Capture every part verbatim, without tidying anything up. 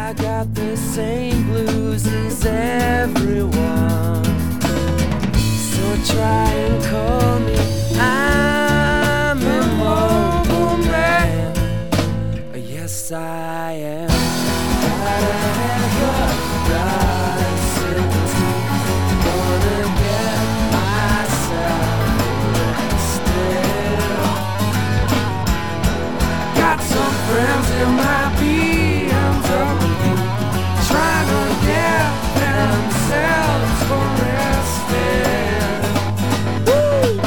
I got the same blues as everyone, so try and call me. I'm a mobile man. Yes, I am. Got a haircut, got a certainty. Gonna get myself arrested. Got some friends in my B M W trying to get themselves arrested. Woo!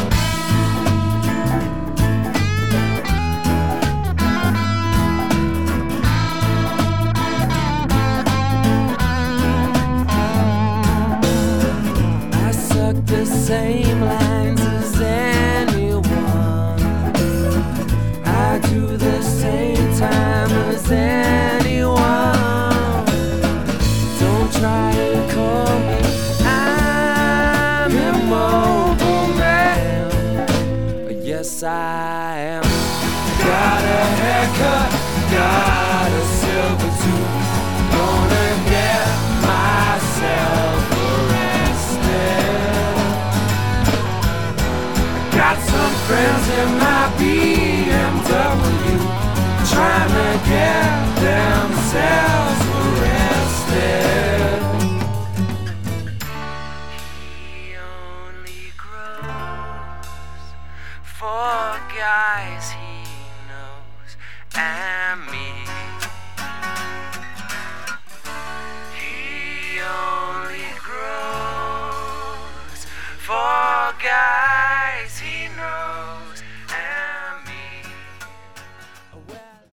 I suck the same lines as anyone. I do the same time as anyone. Don't try to call me. I'm a mobile man. Yes, I am. Got a haircut,